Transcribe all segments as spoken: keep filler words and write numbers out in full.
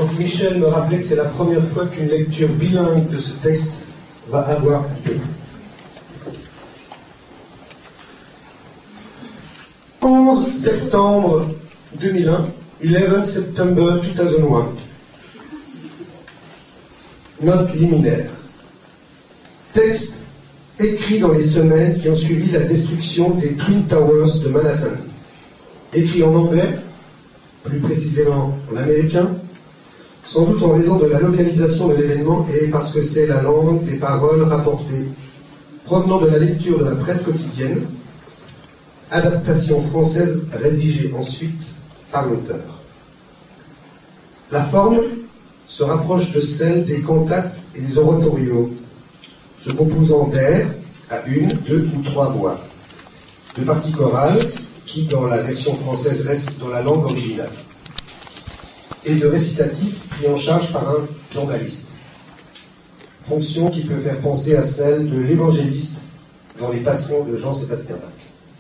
Donc Michel me rappelait que c'est la première fois qu'une lecture bilingue de ce texte va avoir lieu. onze septembre deux mille un, eleven September two thousand one. Note liminaire. Texte écrit dans les semaines qui ont suivi la destruction des Twin Towers de Manhattan. Écrit en anglais, plus précisément en américain, sans doute en raison de la localisation de l'événement et parce que c'est la langue des paroles rapportées, provenant de la lecture de la presse quotidienne, adaptation française rédigée ensuite par l'auteur. La forme se rapproche de celle des cantates et des oratorios, se composant d'airs à une, deux ou trois voix, de parties chorales qui, dans la version française, restent dans la langue originale, et de récitatifs pris en charge par un journaliste, fonction qui peut faire penser à celle de l'évangéliste dans les Passions de Jean-Sébastien Bach.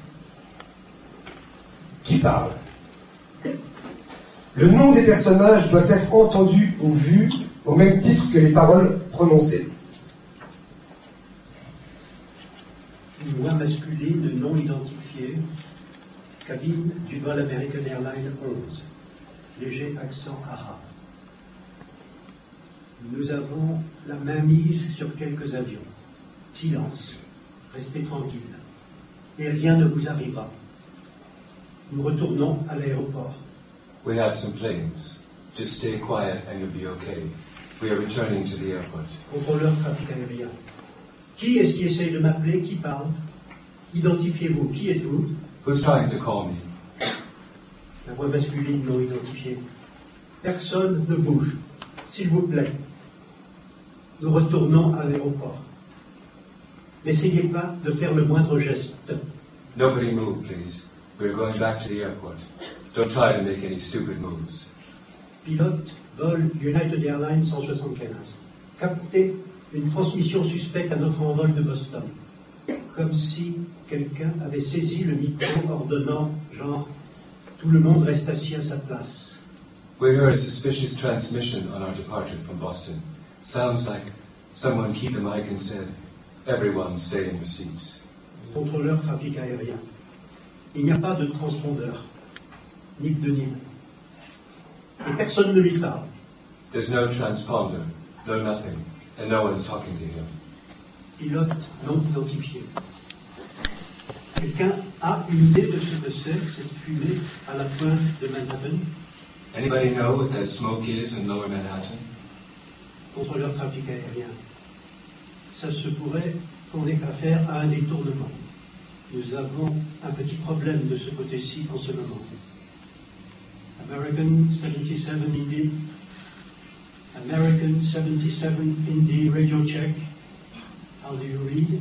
Qui parle? Le nom des personnages doit être entendu ou vu au même titre que les paroles prononcées. Une voix masculine non identifiée, cabine du vol American Airlines onze, léger accent arabe. Nous avons la main mise sur quelques avions. Silence, restez tranquille, et rien ne vous arrivera. Nous retournons à l'aéroport. We have some planes. Just stay quiet and you'll be okay. We are returning to the airport. Contrôleur trafic aérien. Qui est-ce qui essaye de m'appeler? Qui parle? Identifiez-vous. Qui êtes-vous? Who's trying to call me? La voix masculine non identifiée. Personne ne bouge. S'il vous plaît. Nous retournons à l'aéroport. N'essayez pas de faire le moindre geste. Nobody move, please. We are going back to the airport. Don't try to make any stupid moves. Pilote, vol United Airlines cent soixante-quinze. Captez une transmission suspecte à notre envol de Boston. Comme si quelqu'un avait saisi le micro ordonnant, genre, tout le monde reste assis à sa place. We heard a suspicious transmission on our departure from Boston. Sounds like someone keyed the mic and said, everyone stay in your seats. Contrôleur trafic aérien. Il n'y a pas de transpondeur, ni de Nîmes. Et personne ne lui parle. There's no transponder, no nothing, and no one's talking to him. Pilote non identifié. Quelqu'un a une idée de ce que c'est, cette fumée à la pointe de Manhattan? Anybody know what that smoke is in Lower Manhattan? Contrôleur trafic aérien. Ça se pourrait qu'on ait affaire à un détournement. Nous avons un petit problème de ce côté-ci en ce moment. American seventy-seven Indy. American seventy-seven Indy radio check. How do you read?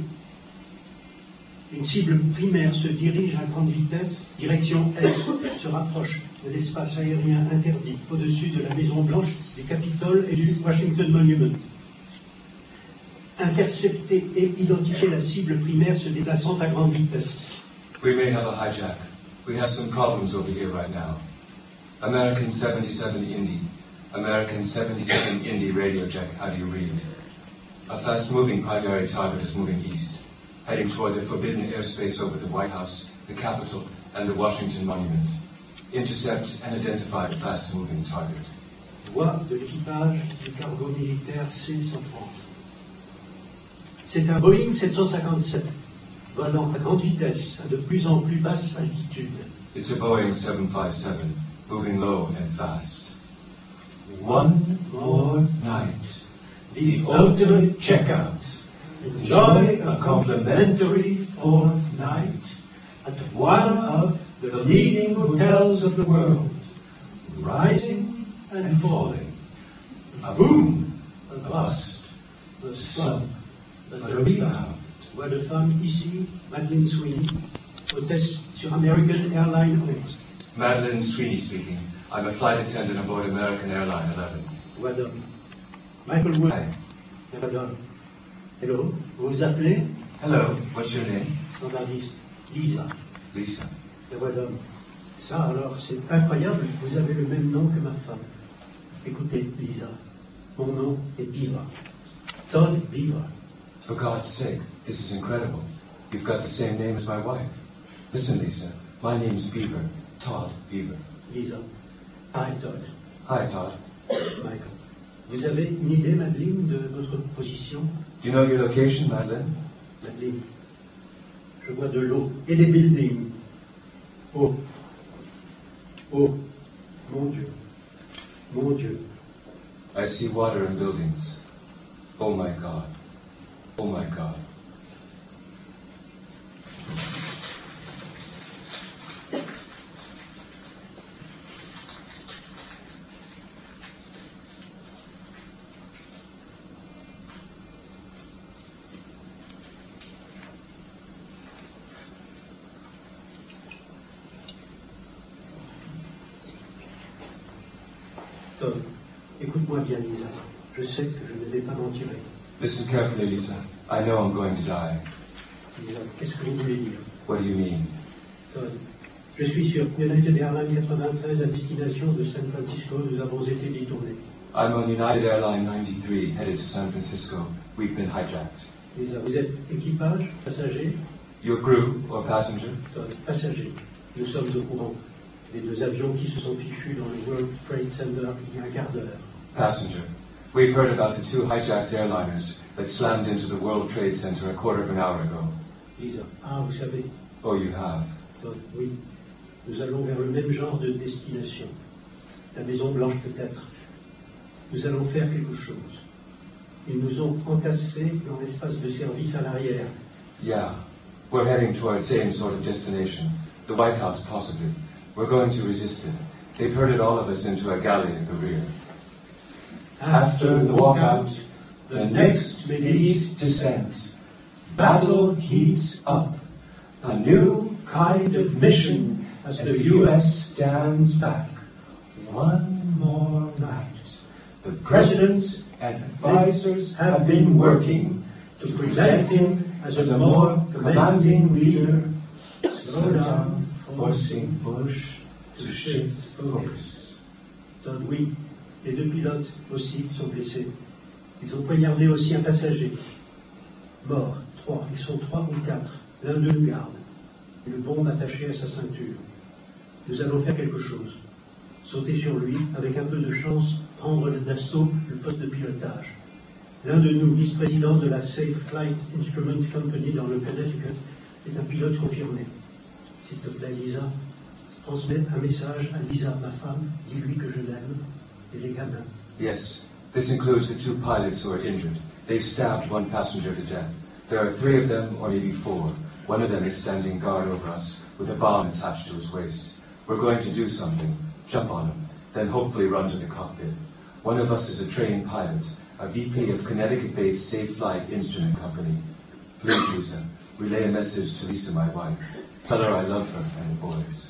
Une cible primaire se dirige à grande vitesse, direction Est, se rapproche de l'espace aérien interdit au-dessus de la Maison Blanche, du Capitole et du Washington Monument. Intercepter et identifier la cible primaire se déplaçant à grande vitesse. We may have a hijack. We have some problems over here right now. American seventy-seven Indy. American seventy-seven Indy radio check. How do you read? A fast-moving primary target is moving east, heading toward the forbidden airspace over the White House, the Capitol, and the Washington Monument. Intercept and identify the fast-moving target. Voix de l'équipage du cargo militaire C cent trente. C'est un Boeing sept cent cinquante-sept, volant à grande vitesse, à de plus en plus basse altitude. It's a Boeing seven fifty-seven, moving low and fast. One more night, the ultimate checkout. Enjoy a complimentary fourth night at one of the leading hotels of the world, rising and falling. A boom, a bust, a slump, a rebound. Voix de femme ici, Madeleine Sweeney, hôtesse sur American Airlines onze. Madeleine Sweeney speaking. I'm a flight attendant aboard American Airline eleven. Voix d'homme. Michael Wood. Hi. Voix d'homme. Hello, vous vous appelez? Hello, what's your name? Standardiste. Lisa. écoutez, Lisa, mon nom est Beaver. Todd Beaver. For God's sake, this is incredible. You've got the same name as my wife. Listen, Lisa, my name's Beaver, Todd Beaver. Lisa. Hi, Todd. Hi, Todd. Michael. Vous avez une idée, Madeleine, de votre position? Do you know your location, Madeleine? Madeleine, je vois de l'eau et des buildings. Oh, oh, mon Dieu, mon Dieu. I see water and buildings. Oh my God. Oh my God. Todd, écoute-moi bien, Lisa. Je sais que je ne vais pas m'en tirer. Listen carefully, Lisa. I know I'm going to die. Lisa, qu'est-ce que vous voulez dire? What do you mean? Todd, je suis sur United Airlines quatre-vingt-treize à destination de San Francisco. Nous avons été détournés. I'm on United Airline ninety-three, headed to San Francisco. We've been hijacked. Lisa, vous êtes équipage, passager? Your crew or passenger? Todd, passager. Nous sommes au courant des deux avions qui se sont fichus dans le World Trade Center il y a un quart d'heure. Passenger. We've heard about the two hijacked airliners that slammed into the World Trade Center a quarter of an hour ago. Lisa, ah, vous savez, Oh, you have? Todd, oui, nous allons vers le même genre de destination. La Maison Blanche peut-être. Nous allons faire quelque chose. Ils nous ont entassés dans l'espace de service à l'arrière. Yeah. We're heading toward the same sort of destination. The White House, possibly. We're going to resist it. They've herded all of us into a galley at the rear. After the walkout, the next Mideast descent, battle heats up. A new kind of mission as the U S stands back. One more night. The president's advisors have been working to present him as a more commanding leader, slow down, forcing Bush to shift focus. Todd, oui, les deux pilotes aussi sont blessés. Ils ont poignardé aussi un passager. Mort, trois, ils sont trois ou quatre. L'un d'eux nous garde. Une bombe attachée à sa ceinture. Nous allons faire quelque chose. Sauter sur lui, avec un peu de chance, prendre d'assaut le poste de pilotage. L'un de nous, vice-président de la Safe Flight Instrument Company dans le Connecticut, est un pilote confirmé. S'il te plaît, Lisa, transmets un message à Lisa, ma femme, dis-lui que je l'aime, et les gamins. Yes, this includes the two pilots who are injured. They've stabbed one passenger to death. There are three of them, or maybe four. One of them is standing guard over us, with a bomb attached to his waist. We're going to do something, jump on him, then hopefully run to the cockpit. One of us is a trained pilot, a V P of Connecticut-based Safe Flight Instrument Company. Please, Lisa, relay a message to Lisa, my wife. Tell her I love her and the boys.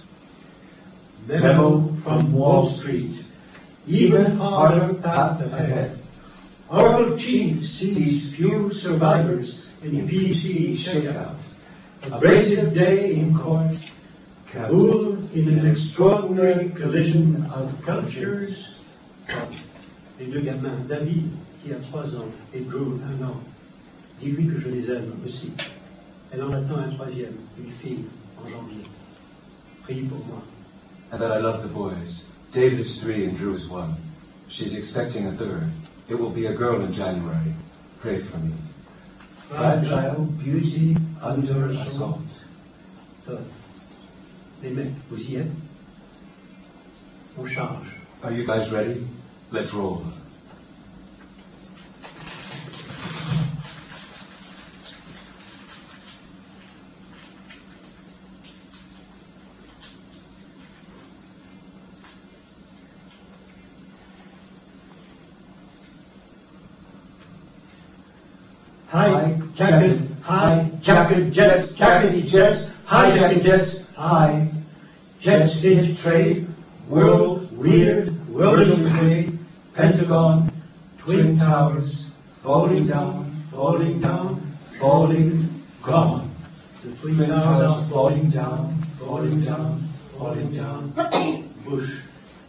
Memo from Wall Street. Even harder path ahead. Our chief sees few survivors in P C checkout. Abrasive day in court. Kabul in an extraordinary collision of cultures. Les deux gamins, David, qui a trois ans, et Drew, un an. Dis-lui que je les aime aussi. Elle en attend un troisième, une fille, en janvier. Prie pour moi. And that I love the boys. David is three and Drew is one. She's expecting a third. It will be a girl in January. Pray for me. Fragile beauty under assault. Todd, les mecs, vous y êtes? On charge. Are you guys ready? Let's roll. High jacket, high jacket jets, jackety jets, high jacket jets, high jets in trade, world weird, worldly way, Pentagon, Twin Towers, falling down, falling down, falling, gone. The Twin Towers are falling down, falling down, falling down. Bush,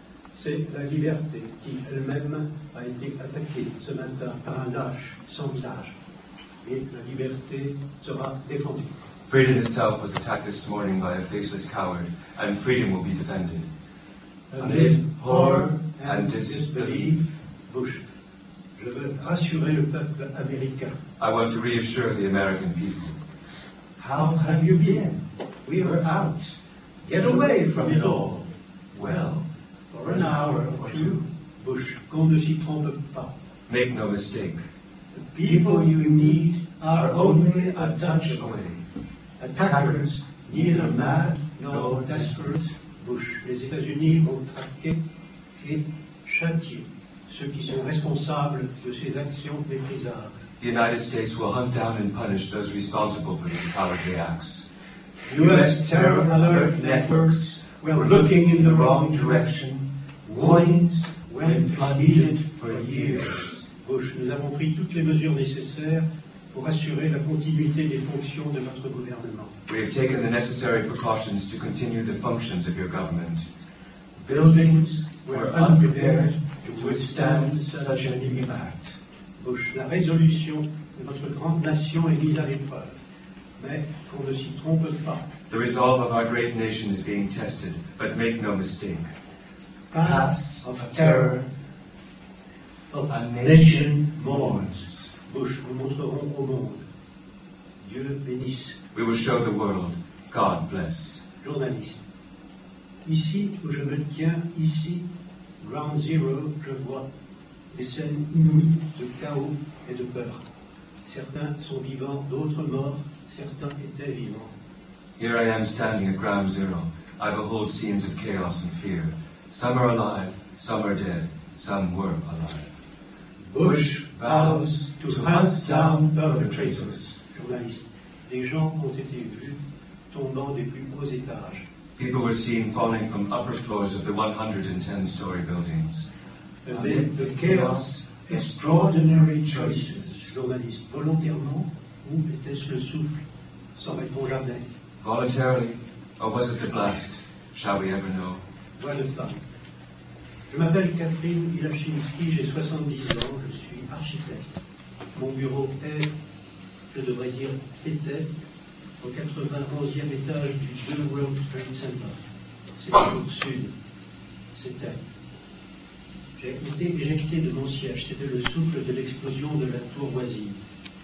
c'est la liberté qui elle-même a été attaquée ce matin par un lâche sans visage. Et la liberté sera défendue. Freedom itself was attacked this morning by a faceless coward, and freedom will be defended. Amid horror and disbelief, Bush, je veux rassurer le peuple américain. I want to reassure the American people. How have you been? We were out. Get away from it all. Well, for an hour or two. Bush, qu'on ne s'y trompe pas. Make no mistake. The people you need are only a touch away. Attackers, neither mad nor desperate. Bush, les États-Unis vont traquer et châtier ceux qui sont responsables de ces actions méprisables. The United States will hunt down and punish those responsible for these cowardly acts. U S terror alert networks were looking in the wrong direction. Warnings went unheeded for years. Bush, nous avons pris toutes les mesures nécessaires pour assurer la continuité des fonctions de notre gouvernement. We have taken the necessary precautions to continue the functions of your government. Buildings were unprepared to withstand such an impact. Bush, la résolution de notre grande nation est mise à l'épreuve, mais qu'on ne s'y trompe pas. The resolve of our great nation is being tested, but make no mistake. Paths of terror, a nation mourns. Bush, nous montrerons au monde. Dieu bénisse. We will show the world. God bless. Journaliste. Ici où je me tiens, ici, Ground Zero, je vois des scènes inouïes de chaos et de peur. Certains sont vivants, d'autres morts, certains étaient vivants. Here I am standing at Ground Zero. I behold scenes of chaos and fear. Some are alive, some are dead, some were alive. Bush vows to hunt down perpetrators. Journaliste. Des gens ont été vus tombant des plus hauts étages. People were seen falling from upper floors of the one hundred ten story buildings. Amid the chaos, extraordinary choices. Journaliste. Volontairement, ou était-ce le souffle? Saura-t-on jamais. Voluntarily, or was it the blast? Shall we ever know? Voix de femme. Je m'appelle Catherine Ilachinski, j'ai soixante-dix ans, je suis architecte. Mon bureau est, je devrais dire, était, au quatre-vingt-onzième étage du deux World Trade Center. C'est au sud. C'était. J'ai été éjecté de mon siège. C'était le souffle de l'explosion de la tour voisine.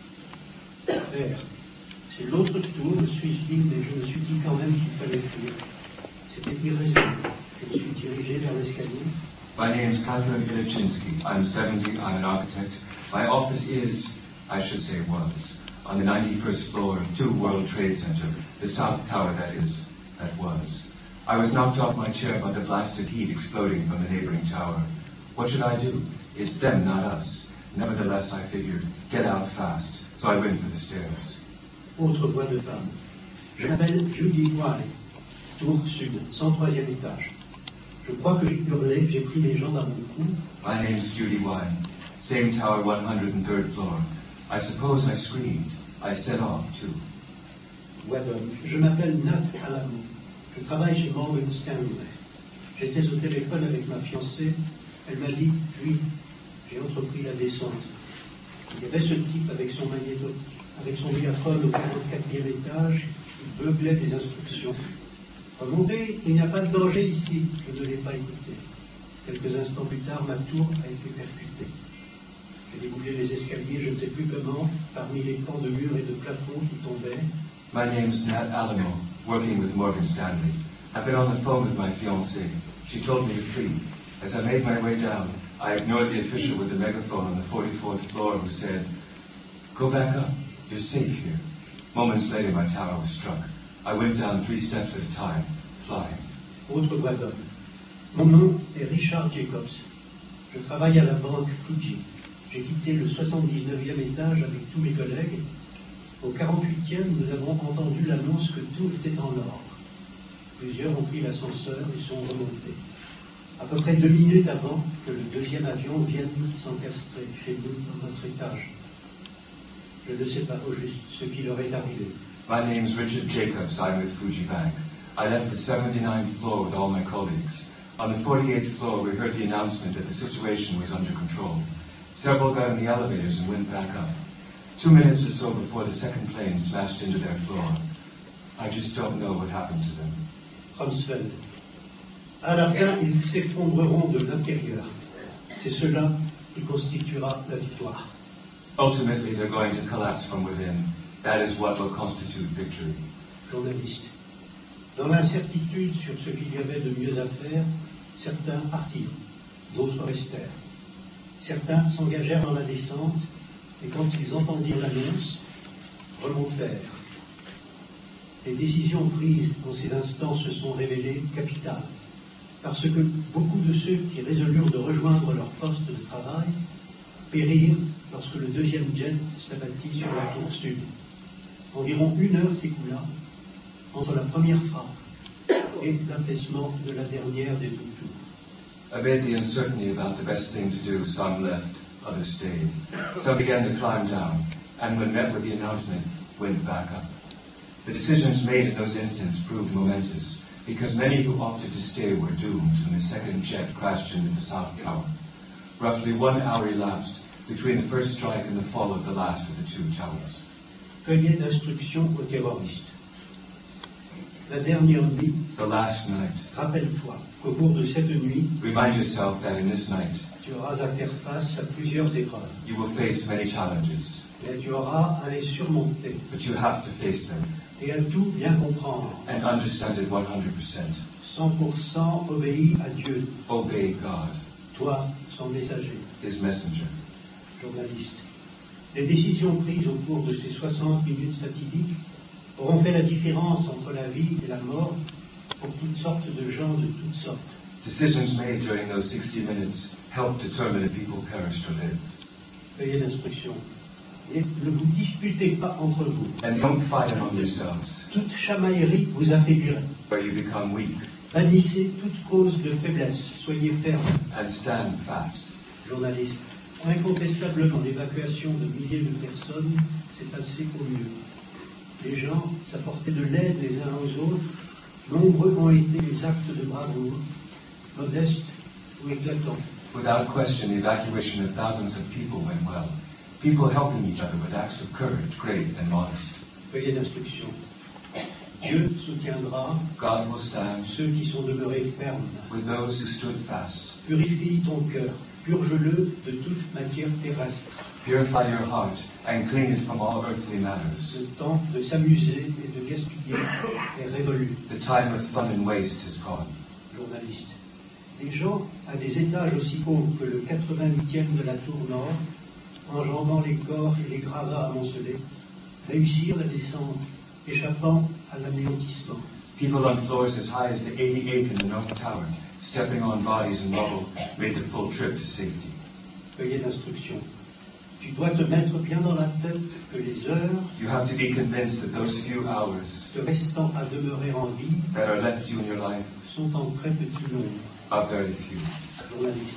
Vert. C'est l'autre tour, je suis ici, mais je me suis dit quand même qu'il fallait fuir. C'était irrésistible. Je me suis dirigé vers l'escalier. My name is Catherine Ilachinski. I'm seventy, I'm an architect. My office is, I should say was, on the ninety-first floor of two World Trade Center, the South Tower that is, that was. I was knocked off my chair by the blast of heat exploding from the neighboring tower. What should I do? It's them, not us. Nevertheless, I figured, get out fast. So I went for the stairs. Autre voix de femme. Je m'appelle Judy White, tour sud, cent troisième étage. Je crois que j'ai hurlé, j'ai pris les jambes à mon cou. My name's Judy Wine. Same tower, one hundred third floor. I suppose I screamed. I set off, too. Voix d'homme. Je m'appelle Nat Alamo. Je travaille chez Morgan Stanley. J'étais au téléphone avec ma fiancée. Elle m'a dit, puis, j'ai entrepris la descente. Il y avait ce type avec son magnéto, avec son mégaphone au quarante-quatrième étage, il beuglait des instructions. Remontez, il n'y a pas de danger ici. Je ne l'ai pas écouté. Quelques instants plus tard, ma tour a été percutée. J'ai déboulé les escaliers, je ne sais plus comment, parmi les pans de murs et de plafonds qui tombaient. My name's Nat Alamo, working with Morgan Stanley. I've been on the phone with my fiancée. She told me to flee. As I made my way down, I ignored the official with the megaphone on the forty-fourth floor who said, "Go back up. You're safe here." Moments later, my tower was struck. I went down three steps at a time, flying. Autre voix d'homme. Mon nom est Richard Jacobs. Je travaille à la banque Fuji. J'ai quitté le soixante-dix-neuvième étage avec tous mes collègues. Au quarante-huitième, nous avons entendu l'annonce que tout était en ordre. Plusieurs ont pris l'ascenseur et sont remontés. À peu près deux minutes avant que le deuxième avion vienne s'encastrer chez nous dans notre étage. Je ne sais pas au juste ce qui leur est arrivé. My name's Richard Jacobs. I'm with Fuji Bank. I left the seventy-ninth floor with all my colleagues. On the forty-eighth floor, we heard the announcement that the situation was under control. Several got in the elevators and went back up. Two minutes or so before the second plane smashed into their floor. I just don't know what happened to them. Rumsfeld. À la fin, ils s'effondreront de l'intérieur. C'est cela qui constituera la victoire. Ultimately, they're going to collapse from within. That is what will constitute victory. Journaliste. Dans l'incertitude sur ce qu'il y avait de mieux à faire, certains partirent, d'autres restèrent. Certains s'engagèrent dans la descente, et quand ils entendirent l'annonce, remontèrent. Les décisions prises en ces instants se sont révélées capitales, parce que beaucoup de ceux qui résolurent de rejoindre leur poste de travail périrent lorsque le deuxième jet s'abattit sur la tour sud. Environ une heure s'écoula entre la première frappe et l'affaissement de la dernière des deux tours. Amid the uncertainty about the best thing to do, some left, others stayed. Some began to climb down, and when met with the announcement, went back up. The decisions made in those instants proved momentous, because many who opted to stay were doomed when the second jet crashed into the South Tower. Roughly one hour elapsed between the first strike and the fall of the last of the two towers. Feuillet d'instruction aux terroristes. La dernière nuit, The last night. rappelle-toi qu'au cours de cette nuit, Remind yourself that in this night, tu auras à faire face à plusieurs épreuves, you will face many challenges, mais tu auras à les surmonter but you have to face them et à tout bien comprendre. and understand it one hundred percent. cent pour cent obéis à Dieu, Obey God, toi, son messager, His messenger. journaliste. Les décisions prises au cours de ces soixante minutes fatidiques auront fait la différence entre la vie et la mort pour toutes sortes de gens de toutes sortes. Decisions made during those sixty minutes helped determine if people perished or lived. Feuillet d'instruction. Et ne vous disputez pas entre vous. And don't fight among yourselves, Toute chamaillerie vous affaiblirait. where you become weak, Bannissez toute cause de faiblesse. Soyez ferme. and stand fast. Journaliste. Incontestablement, l'évacuation de milliers de personnes s'est passée au mieux. Les gens s'apportaient de l'aide les uns aux autres. Nombreux ont été les actes de bravoure, modestes ou éclatants. Without question, the evacuation of thousands of people went well. People helping each other with acts of courage, great and modest. Feuillet d'instruction. Dieu soutiendra God will stand ceux qui sont demeurés fermes. with those who stood fast. Purifie ton cœur, purge-le de toute matière terrestre. Purify your heart and clean it from all earthly matters. Le temps de s'amuser et de gaspiller est révolu. The time of fun and waste is gone. Journaliste. Des gens à des étages aussi hauts que le quatre-vingt-huitième de la tour nord, enjambant les corps et les gravats amoncelés, réussirent la descente, échappant à l'anéantissement. People on floors as high as the eighty-eighth in the North Tower, stepping on bodies and rubble, made the full trip to safety. Feuillet d'instruction. Tu dois te mettre bien dans la tête que les heures You have to be convinced that those few hours te restant à demeurer en vie that are left you in your life sont en très petit nombre. are very few. Journaliste.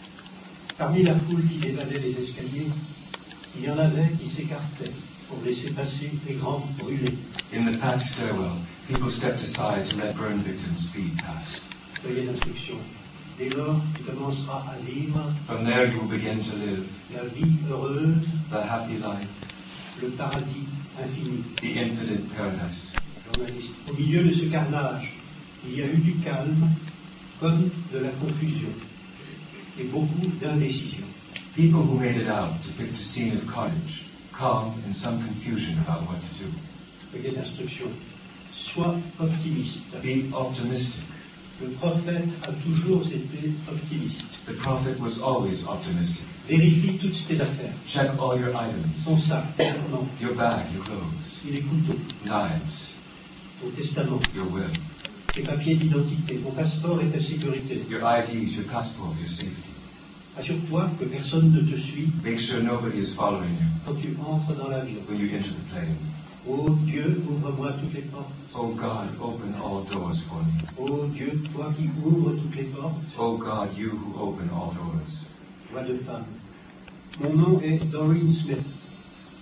Parmi la foule qui dévalait les escaliers, il y en avait qui s'écartaient pour laisser passer les grands brûlés. In the packed stairwell, people stepped aside to let burn victims speed past. Feuillet d'instruction. Dès lors, tu commenceras à vivre From there you will begin to live la vie heureuse, the happy life, le paradis infini. the infinite paradise. Journaliste. Au milieu de ce carnage, il y a eu du calme comme de la confusion et beaucoup d'indécision. People who made it out depict a scene of carnage, calm and some confusion about what to do. Feuillet d'instruction. Sois optimiste. Be optimistic. Le prophète a toujours été optimiste. The prophet was always optimistic. Vérifie toutes tes affaires. Check all your items, Ton sac, non, your bag, your clothes, et les couteaux, knives, ton testament, your will, tes papiers d'identité, ton passeport et ta sécurité. your I Ds, your passport, your safety. Assure-toi que personne ne te suit Make sure nobody is following you quand tu entres dans l'avion. when you enter the plane. Ô Dieu, ouvre-moi toutes les portes. Oh God, open all doors for me. Ô Dieu, toi qui ouvres toutes les portes. Oh God, you who open all doors. Voix de femme. Mon nom est Doreen Smith.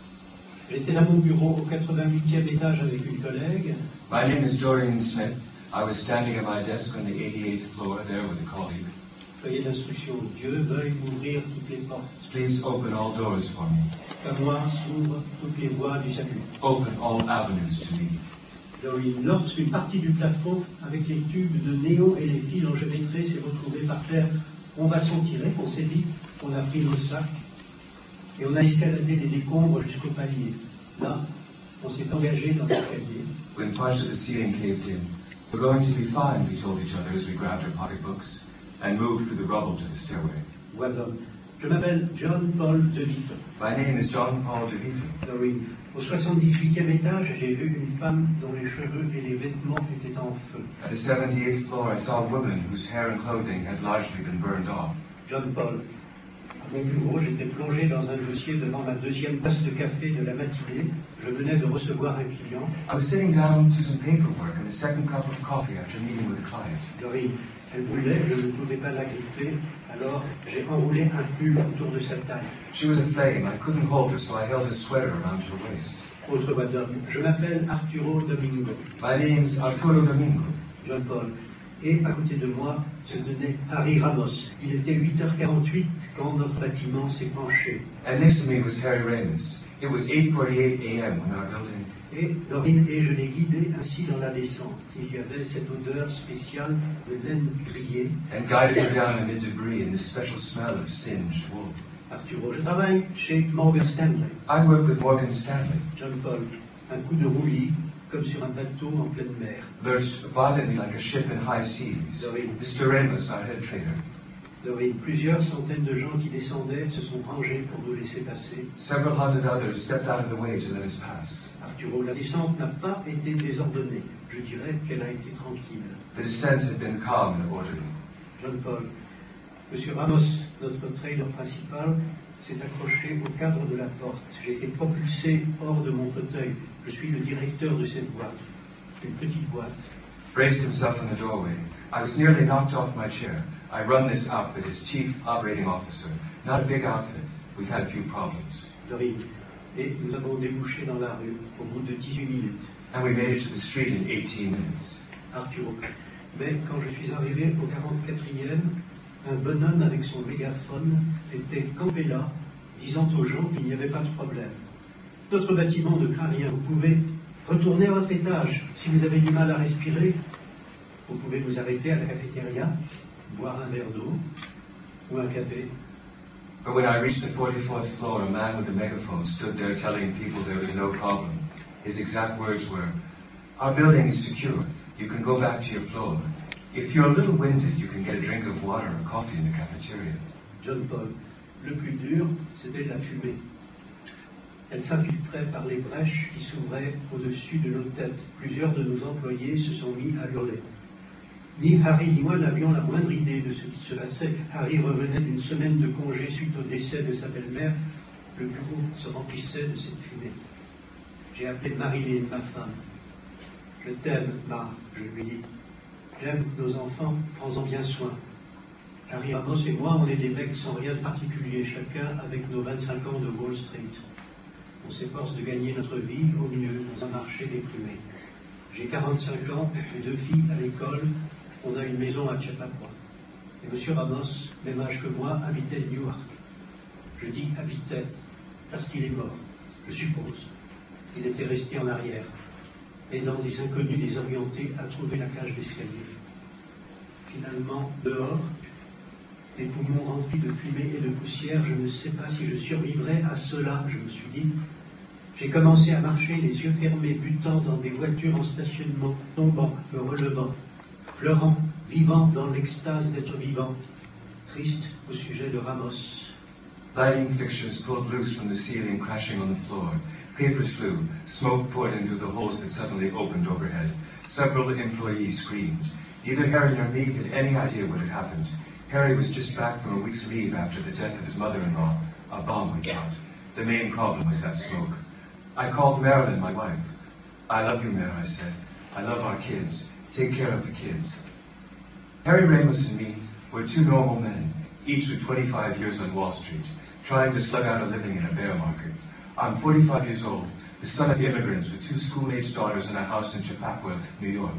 J'étais à mon bureau au quatre-vingt-huitième étage avec une collègue. My name is Dorian Smith. I was standing at my desk on the eighty-eighth floor, there with a colleague. Soyez d'instruction. Dieu veuille m'ouvrir toutes les portes. Please open all doors for me. Qu'à moi s'ouvrent toutes les voies du salut. Open all avenues to me. Dans une, lorsqu'une partie du plafond, avec les tubes de néo et les fils enchevêtrés, s'est retrouvée par terre, on va s'en tirer, on s'est dit, on a pris nos sacs, et on a escaladé les décombres jusqu'au palier. Là, on s'est engagé dans l'escalier. When parts of the ceiling caved in, we're going to be fine, we told each other as we grabbed our pocketbooks and moved through the rubble to the stairway. Voix d'homme. Je m'appelle John Paul DeVito. My name is John Paul DeVito. Oui. Au soixante-dix-huitième étage, j'ai vu une femme dont les cheveux et les vêtements étaient en feu. At the seventy-eighth floor, I saw a woman whose hair and clothing had largely been burned off. John Paul. À mon bureau, j'étais plongé dans un dossier devant ma deuxième tasse de café de la matinée. Je venais de recevoir un client. I was sitting down to some paperwork and a second cup of coffee after meeting with a client. Dorine, elle brûlait, je ne pouvais pas la gripper, alors j'ai enroulé un pull autour de sa taille. She was aflame. I couldn't hold her, so I held a sweater around her waist. Autre voix d'homme. Je m'appelle Arturo Domingo. My name's Arturo Domingo. John Paul. Et à côté de moi se tenait Harry Ramos. Il était huit heures quarante-huit quand notre bâtiment s'est penché. And next to me was Harry Ramos. It was eight forty-eight a m when our building... Et Dorine et je l'ai guidé ainsi dans la descente. Il y avait cette odeur spéciale de laine grillée. And guided her down amid debris and the special smell of singed wool. Arturo, je travaille chez Morgan Stanley. I work with Morgan Stanley. John Paul, un coup de roulis, comme sur un bateau en pleine mer. Lurched violently like a ship in high seas. Dorine. Mister Ramos, our head trader. Dorine, plusieurs centaines de gens qui descendaient se sont rangés pour nous laisser passer. Several hundred others stepped out of the way to let us pass. Arturo, la descente n'a pas été désordonnée. Je dirais qu'elle a été tranquille. The descent had been calm and orderly. John Paul, Monsieur Ramos, notre trader principal, s'est accroché au cadre de la porte. J'ai été propulsé hors de mon fauteuil. Je suis le directeur de cette boîte. Une petite boîte. Braced himself in the doorway. I was nearly knocked off my chair. I run this outfit as chief operating officer. Not a big outfit. We've had a few problems. Dorine. Et nous avons débouché dans la rue au bout de dix-huit minutes. And we made it to the street in eighteen minutes. Arturo. Mais quand je suis arrivé au quarante-quatrième, un bonhomme avec son mégaphone était campé là, disant aux gens qu'il n'y avait pas de problème. Notre bâtiment ne craint rien. Vous pouvez retourner à votre étage. Si vous avez du mal à respirer, vous pouvez vous arrêter à la cafétéria, boire un verre d'eau ou un café. But when I reached the forty-fourth floor, a man with a megaphone stood there telling people there was no problem. His exact words were, "Our building is secure. You can go back to your floor. If you're a little winded, you can get a drink of water or coffee in the cafeteria." John Paul. Le plus dur, c'était la fumée. Elle s'infiltrait par les brèches qui s'ouvraient au-dessus de nos têtes. Plusieurs de nos employés se sont mis à hurler. Ni Harry ni moi n'avions la moindre idée de ce qui se passait. Harry revenait d'une semaine de congé suite au décès de sa belle-mère. Le bureau se remplissait de cette fumée. J'ai appelé Marilyn, ma femme. Je t'aime, Ma, je lui ai dit. J'aime nos enfants, prends-en bien soin. Harry Ramos et moi, on est des mecs sans rien de particulier, chacun avec nos vingt-cinq ans de Wall Street. On s'efforce de gagner notre vie au mieux dans un marché déprimé. J'ai quarante-cinq ans, j'ai deux filles à l'école, on a une maison à Chappaqua. Et M. Ramos, même âge que moi, habitait Newark. Je dis habitait parce qu'il est mort, je suppose. Il était resté en arrière, aidant des inconnus désorientés à trouver la cage d'escalier. Finalement, dehors, les poumons remplis de fumée et de poussière, je ne sais pas si je survivrai à cela, je me suis dit. J'ai commencé à marcher, les yeux fermés, butant dans des voitures en stationnement, tombant, me relevant, pleurant, vivant dans l'extase d'être vivant, triste au sujet de Ramos. Lighting fixtures pulled loose from the ceiling, crashing on the floor. Papers flew, smoke poured in through the holes that suddenly opened overhead. Several employees screamed. Neither Harry nor me had any idea what had happened. Harry was just back from a week's leave after the death of his mother-in-law. A bomb, we thought. The main problem was that smoke. I called Marilyn, my wife. "I love you, Mary," I said. "I love our kids. Take care of the kids." Harry Ramos and me were two normal men, each with twenty-five years on Wall Street, trying to slug out a living in a bear market. I'm forty-five years old, the son of immigrants with two school-aged daughters and a house in Chappaqua, New York.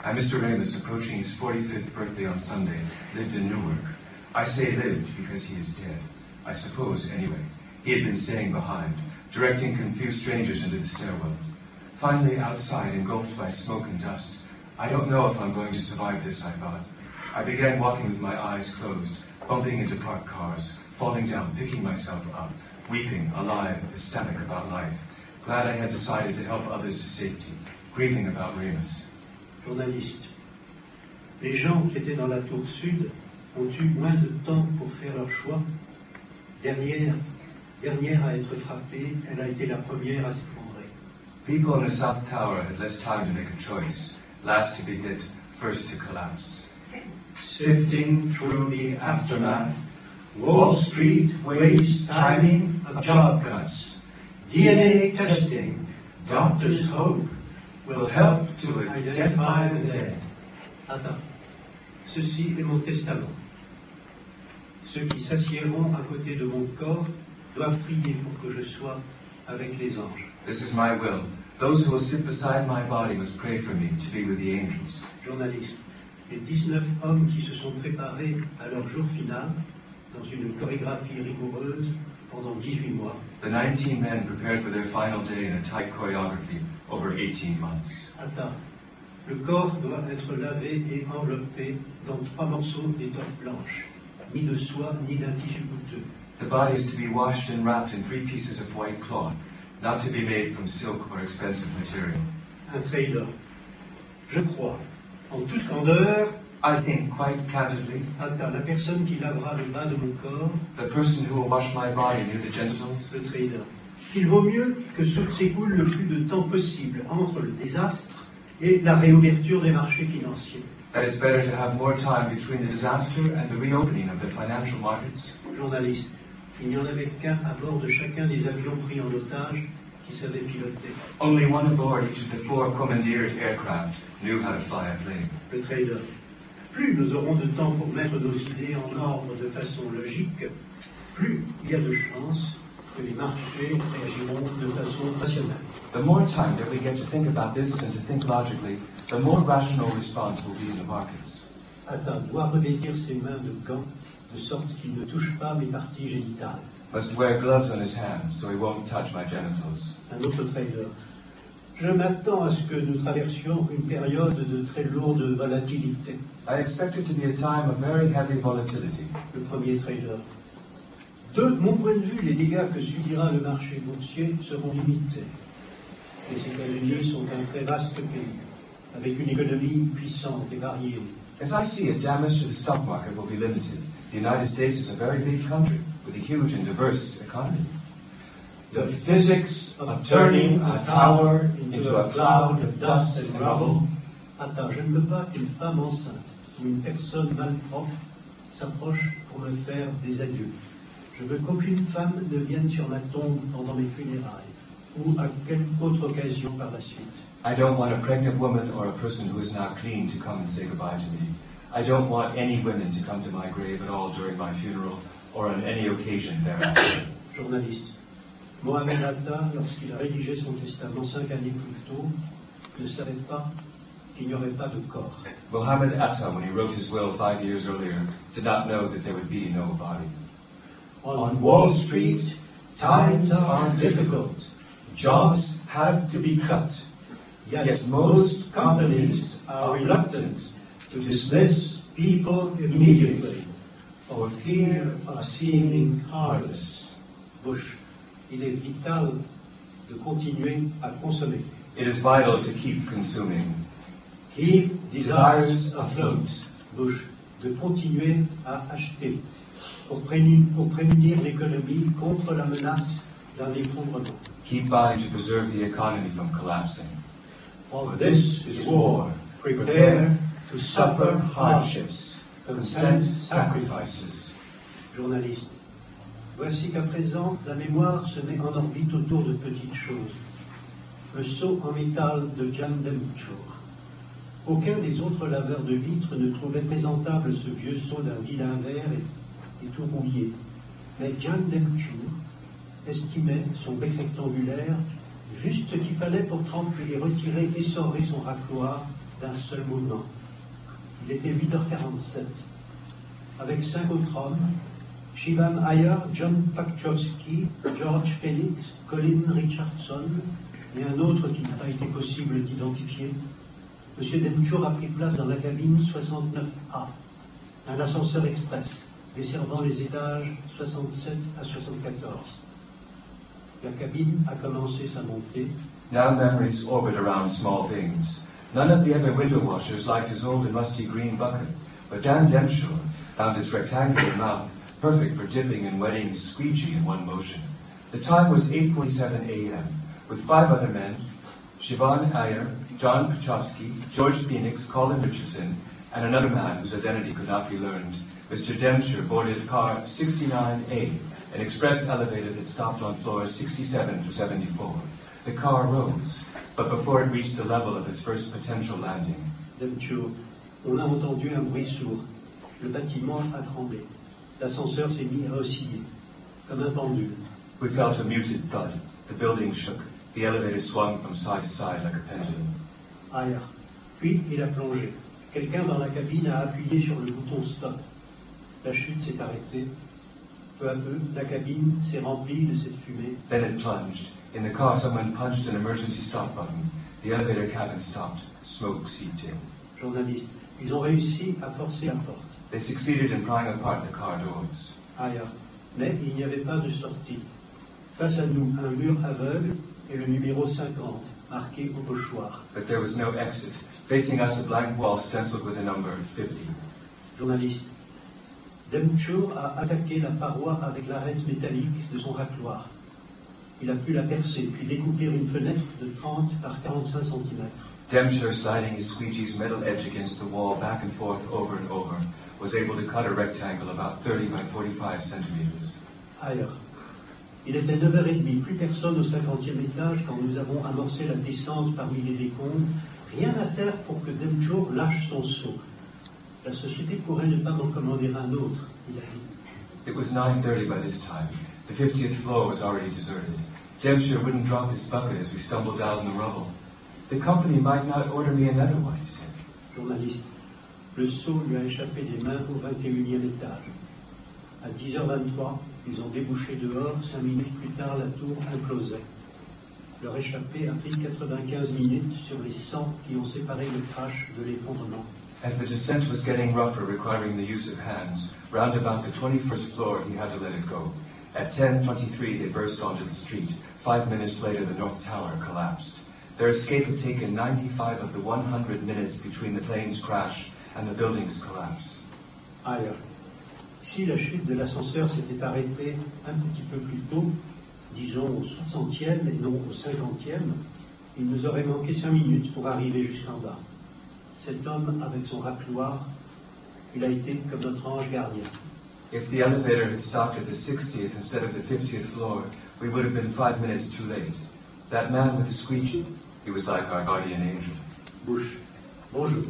And Mister Ramus, approaching his forty-fifth birthday on Sunday, lived in Newark. I say lived because he is dead. I suppose, anyway. He had been staying behind, directing confused strangers into the stairwell. Finally, outside, engulfed by smoke and dust. I don't know if I'm going to survive this, I thought. I began walking with my eyes closed, bumping into parked cars, falling down, picking myself up, weeping, alive, ecstatic about life, glad I had decided to help others to safety, grieving about Ramus. Journaliste. Les gens qui étaient dans la tour sud ont eu moins de temps pour faire leur choix. Dernière, dernière à être frappée, elle a été la première à s'effondrer. People in the South Tower had less time to make a choice, last to be hit, first to collapse. Sifting through the aftermath, Wall Street weighs timing of job cuts. D N A testing, doctors hope, will help to identify the dead. Attends, ceci est mon testament. Ceux qui s'assiéront à côté de mon corps doivent prier pour que je sois avec les anges. This is my will. Those who will sit beside my body must pray for me to be with the angels. Journaliste. Les dix-neuf hommes qui se sont préparés à leur jour final dans une chorégraphie rigoureuse pendant dix-huit mois. The nineteen men prepared for their final day in a tight choreography over eighteen months. Attends. Le corps doit être lavé et enveloppé dans trois morceaux d'étoffe blanche, ni de soie ni d'un tissu coûteux. The body is to be washed and wrapped in three pieces of white cloth, not to be made from silk or expensive material. Un trader. Je crois, en toute candeur, I think quite candidly, attends, la personne qui lavera le bas de mon corps, the person who will wash my body near the genitals, le trader, qu'il vaut mieux que s'écoule le plus de temps possible entre le désastre et la réouverture des marchés financiers. that it's better to have more time between the disaster and the reopening of the financial markets. Journaliste. Il n'y en avait qu'un à bord de chacun des avions pris en otage qui savait piloter. Only one aboard each of the four commandeered aircraft knew how to fly a plane. Le trader. Plus nous aurons de temps pour mettre nos idées en ordre de façon logique, plus il y a de chances que les marchés réagiront de façon rationnelle. The more time that we get to think about this and to think logically, the more rational response will be in the markets. Attends, doit revêtir ses mains de gants de sorte qu'il ne touche pas mes parties génitales. Must wear gloves on his hands so he won't touch my genitals. Un autre trader. Je m'attends à ce que nous traversions une période de très lourde volatilité. I expect it to be a time of very heavy volatility. Le premier trader. De mon point de vue, les dégâts que subira le marché boursier seront limités. Les États-Unis sont un très vaste pays, avec une économie puissante et variée. As I see it, damage to the stock market will be limited. The United States is a very big country with a huge and diverse economy. The physics of turning a tower into a cloud of dust and rubble. Attends, je ne veux pas qu'une femme enceinte ou une personne malpropre s'approche pour me faire des adieux. Je veux qu'aucune femme ne vienne sur ma tombe pendant mes funérailles ou à quelque autre occasion par la suite. I don't want a pregnant woman or a person who is not clean to come and say goodbye to me. I don't want any women to come to my grave at all during my funeral or on any occasion thereafter. Journaliste. Mohamed Atta, lorsqu'il a rédigé son testament cinq années plus tôt, ne savait pas qu'il n'y aurait pas de corps. Mohamed Atta, when he wrote his will five years earlier, did not know that there would be no body. On Wall Street, times are difficult. Jobs have to be cut. Yet most companies are reluctant to dismiss people immediately for fear of seeming heartless. Bush, il est vital de continuer à consommer. It is vital to keep consuming. Keep desires afloat. Bush, de continuer à acheter pour prémunir, pour prémunir l'économie contre la menace d'un effondrement. Keep buying to preserve the economy from collapsing. For this is war. Prepare to suffer hardships. Consent sacrifices. Journaliste. Voici qu'à présent, la mémoire se met en orbite autour de petites choses. Le seau en métal de Jan Demchur. Aucun des autres laveurs de vitres ne trouvait présentable ce vieux seau d'un vilain vert et, et tout rouillé. Mais Jan Demchur estimait son bec rectangulaire juste ce qu'il fallait pour tremper et retirer essorer son racloir d'un seul mouvement. Il était huit heures quarante-sept. Avec cinq autres hommes, Shivam Ayer, John Pakchowski, George Felix, Colin Richardson et un autre qu'il n'a pas été possible d'identifier, M. Demchour a pris place dans la cabine soixante-neuf A, un ascenseur express desservant les étages soixante-sept à soixante-quatorze. La cabine a commencé sa montée. Now memories orbit around small things. None of the other window washers liked his old and musty green bucket, but Dan Demshore found its rectangular mouth perfect for dipping and wetting his squeegee in one motion. The time was eight forty-seven a m With five other men, Siobhan Ayer, John Pachowski, George Phoenix, Colin Richardson, and another man whose identity could not be learned, Mister Demshire boarded car sixty-nine A, an express elevator that stopped on floors sixty-seven through seventy-four. The car rose, but before it reached the level of its first potential landing. Demchour, on a entendu un bruit sourd. Le bâtiment a tremblé. L'ascenseur s'est mis à osciller, comme un pendule. We felt a muted thud. The building shook. The elevator swung from side to side like a pendulum. Aïe. Puis il a plongé. Quelqu'un dans la cabine a appuyé sur le bouton stop. La chute s'est arrêtée. Peu à peu, la cabine s'est remplie de cette fumée. Then it plunged. In the car, someone punched an emergency stop button. The elevator cabin stopped. Smoke seeped in. Journaliste, ils ont réussi à forcer la porte. They succeeded in prying apart the car doors. Aïe. Mais il n'y avait pas de sortie. Face à nous, un mur aveugle et le numéro cinquante, marqué au pochoir. But there was no exit. Facing us, a blank wall stenciled with the number fifty. Journaliste, Demchour a attaqué la paroi avec l'arête métallique de son racloir. Il a pu la percer, puis découper une fenêtre de trente par quarante-cinq centimètres. Demshire, sliding his squeegee's metal edge against the wall back and forth over and over, was able to cut a rectangle about thirty by forty-five centimeters. Ailleurs. Il était neuf heures trente, plus personne au cinquantième étage quand nous avons amorcé la descente parmi les décombres. Rien à faire pour que Demchour lâche son saut. La société pourrait ne pas m'en commander un autre, il a dit. It was nine thirty by this time. The fiftieth floor was already deserted. Demshire wouldn't drop his bucket as we stumbled down in the rubble. The company might not order me another one, he said. Journaliste, le seau lui a échappé des mains au vingt et unième étage. À dix heures vingt-trois, ils ont débouché dehors. Cinq minutes plus tard, la tour implosait. Leur échappée a pris quatre-vingt-quinze minutes sur les cent qui ont séparé le crash de l'effondrement. As the descent was getting rougher, requiring the use of hands, round about the twenty-first floor, he had to let it go. At ten twenty-three, they burst onto the street. Five minutes later, the North Tower collapsed. Their escape had taken ninety-five of the one hundred minutes between the plane's crash and the building's collapse. Ailleurs. Si la chute de l'ascenseur s'était arrêtée un petit peu plus tôt, disons au soixantième et non au cinquantième, il nous aurait manqué cinq minutes pour arriver jusqu'en bas. Cet homme, avec son racloir, il a été comme notre ange gardien. If the elevator had stopped at the sixtieth instead of the fiftieth floor, we would have been five minutes too late. That man with the squeegee, he was like our guardian angel. Bush, bonjour.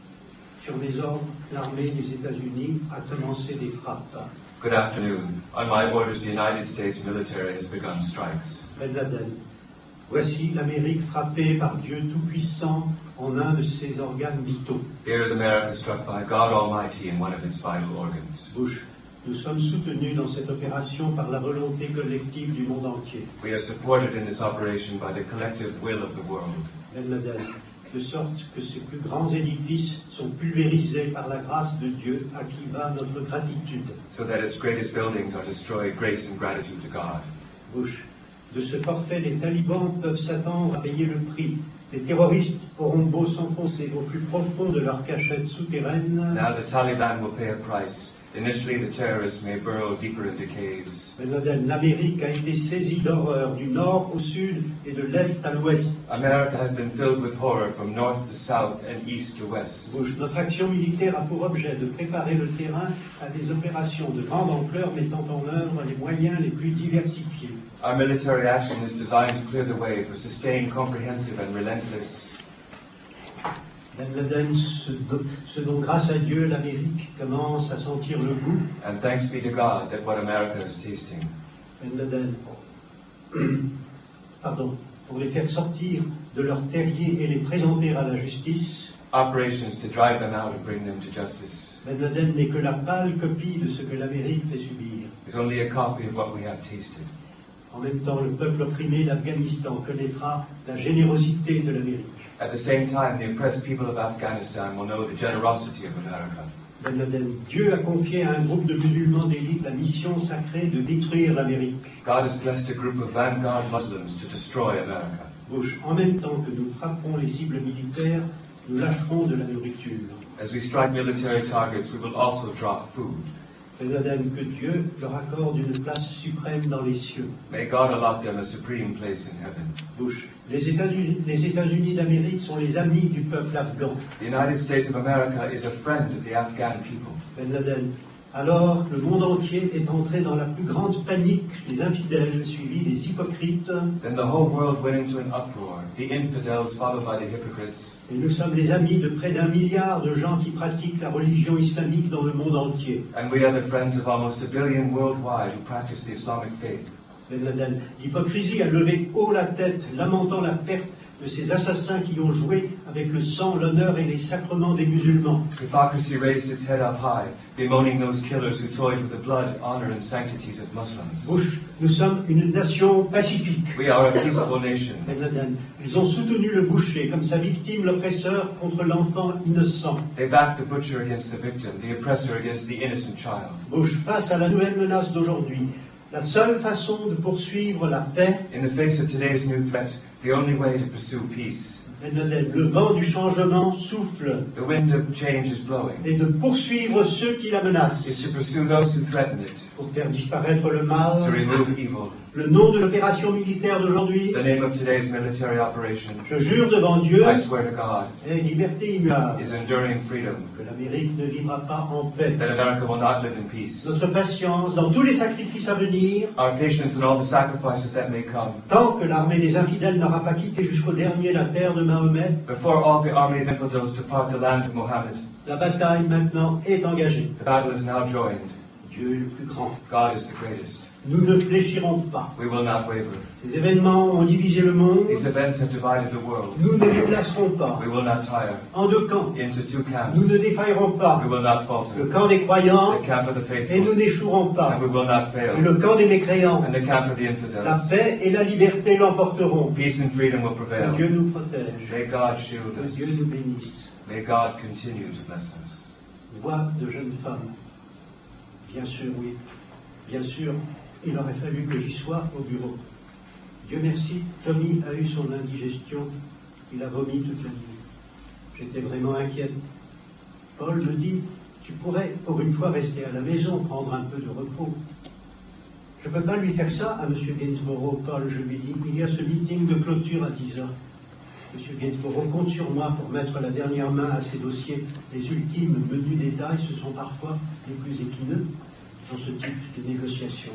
Sur mes ordres, l'armée des États-Unis a commencé des frappes. Good afternoon. On my orders, the United States military has begun strikes. Ben Laden, voici l'Amérique frappée par Dieu Tout-Puissant en un de ses organes vitaux. Here is America struck by God Almighty in one of its vital organs. Bush, nous sommes soutenus dans cette opération par la volonté collective du monde entier. We are supported in this operation by the collective will of the world. Ben Laden, de sorte que ces plus grands édifices sont pulvérisés par la grâce de Dieu à qui va notre gratitude. So that its greatest buildings are destroyed, grace and gratitude to God. Bush, de ce forfait, les talibans peuvent s'attendre à payer le prix. Les terroristes auront beau s'enfoncer au plus profond de leur cachette souterraine. Now the Taliban will pay a price. Initially, the terrorists may burrow deeper into caves. Ben Laden, l'Amérique a été saisie d'horreur du nord au sud et de l'est à l'ouest. America has been filled with horror from north to south and east to west. Bush, notre action militaire a pour objet de préparer le terrain à des opérations de grande ampleur mettant en œuvre les moyens les plus diversifiés. Our military action is designed to clear the way for sustained, comprehensive and relentless. Ben Laden, ce, ce dont grâce à Dieu l'Amérique commence à sentir le goût. And thanks be to God that what America is tasting. Ben Laden, pardon, pour les faire sortir de leur terrier et les présenter à la justice. operations to drive them out and bring them to justice. Ben Laden n'est que la pâle copie de ce que l'Amérique fait subir. It's only a copy of what we have tasted. En même temps, le peuple opprimé d'Afghanistan connaîtra la générosité de l'Amérique. At the same time, the oppressed people of Afghanistan will know the generosity of America. Ben Laden, Dieu a confié à un groupe de musulmans d'élite la mission sacrée de détruire l'Amérique. God has blessed a group of vanguard Muslims to destroy America. Bush, en même temps que nous frapperons les cibles militaires, nous lâcherons de la nourriture. As we strike military targets, we will also drop food. Ben Laden, que Dieu leur accorde une place suprême dans les cieux. May God allot them a supreme place in heaven. Bush, les États-Unis, les États-Unis d'Amérique sont les amis du peuple afghan. The United States of America is a friend of the Afghan people. Ben Laden, alors le monde entier est entré dans la plus grande panique, les infidèles suivis des hypocrites. Then the whole world went into an uproar, the infidels followed by the hypocrites. Et nous sommes les amis de près d'un milliard de gens qui pratiquent la religion islamique dans le monde entier. And we are the friends of almost a billion worldwide who practice the Islamic faith. Ben Laden, l'hypocrisie a levé haut la tête, lamentant la perte de ces assassins qui ont joué avec le sang, l'honneur et les sacrements des musulmans. Hypocrisy raised its head up high, bemoaning those killers who toyed with the blood, honor, and sanctities of Muslims. Bush, nous sommes une nation pacifique. We are a peaceful nation. Ben Laden, ils ont soutenu le boucher comme sa victime, l'oppresseur, contre l'enfant innocent. They backed the butcher against the victim, the oppressor against the innocent child. Bush, face à la nouvelle menace d'aujourd'hui, la seule façon de poursuivre la paix, In the face of today's new threat, the only way to pursue peace, Ben Laden, le vent du changement souffle, the wind of change is blowing, et de poursuivre ceux qui la is menacent to pursue those who threaten it, pour faire disparaître le mal. to remove evil. Le nom de l'opération militaire d'aujourd'hui, The name of today's military operation, je jure devant Dieu, I swear to God, est liberté immuable, is enduring freedom, que l'Amérique ne vivra pas en paix. that America will not live in peace. Notre patience dans tous les sacrifices à venir, Our patience in all the sacrifices that may come, tant que l'armée des infidèles n'aura pas quitté jusqu'au dernier la terre de Mahomet, before all the army of infidels depart the land of Mohammed, la bataille maintenant est engagée. the battle is now joined. Dieu est le plus grand. God is the greatest. Nous ne fléchirons pas. We will not waver. Ces événements ont divisé le monde. These events have divided the world. Nous ne nous placerons pas We will not tire en deux camps. into two camps. Nous ne défaillerons pas We will not le falter. camp des croyants The camp of the et faithful, nous n'échouerons pas and we will not et fail. le camp des mécréants. And the camp of the La infidels. paix et la liberté l'emporteront. Peace and freedom will Que prevail. Dieu nous protège. May God shield Que us. Dieu nous bénisse. May God continue to bless us. Voix de jeunes femmes. Bien sûr, oui. Bien sûr, il aurait fallu que j'y sois au bureau. Dieu merci, Tommy a eu son indigestion. Il a vomi toute la nuit. J'étais vraiment inquiète. Paul me dit, tu pourrais pour une fois rester à la maison, prendre un peu de repos. Je ne peux pas lui faire ça à M. Gainsborough, Paul, je lui dis. Il y a ce meeting de clôture à dix heures. M. Gainsborough compte sur moi pour mettre la dernière main à ces dossiers. Les ultimes menus détails, ce sont parfois les plus épineux dans ce type de négociation.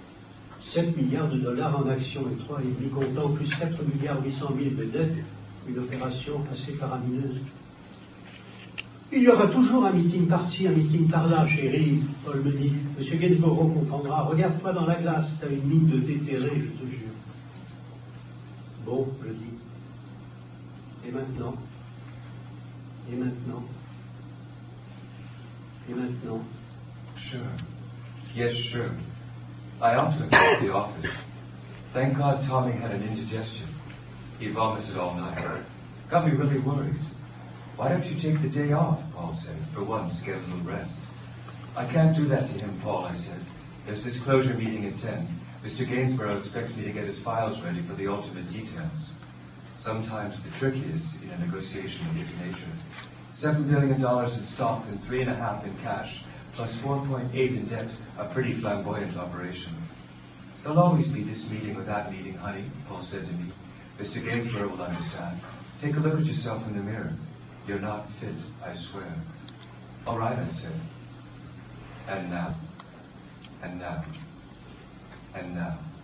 sept milliards de dollars en actions et trois virgule cinq comptants, plus quatre milliards huit cent mille de dettes, une opération assez faramineuse. Il y aura toujours un meeting par-ci, un meeting par-là, chérie. Paul me dit, Monsieur Gainsborough comprendra, regarde-toi dans la glace, t'as une mine de déterré, je te jure. Bon, je dis. Et maintenant? Et maintenant? Et maintenant? Sure. Yes, sure. I ought to have left the office. Thank God Tommy had an indigestion. He vomited all night. Got me really worried. Why don't you take the day off, Paul said, for once, get a little rest. I can't do that to him, Paul, I said. There's this closure meeting at ten. Mister Gainsborough expects me to get his files ready for the ultimate details. Sometimes the trick is in a negotiation of this nature. Seven billion dollars in stock and three and a half in cash, plus four point eight in debt, a pretty flamboyant operation. There'll always be this meeting or that meeting, honey, Paul said to me. Mister Gainsborough will understand. Take a look at yourself in the mirror. You're not fit, I swear. All right, I said. And now, and now, and now.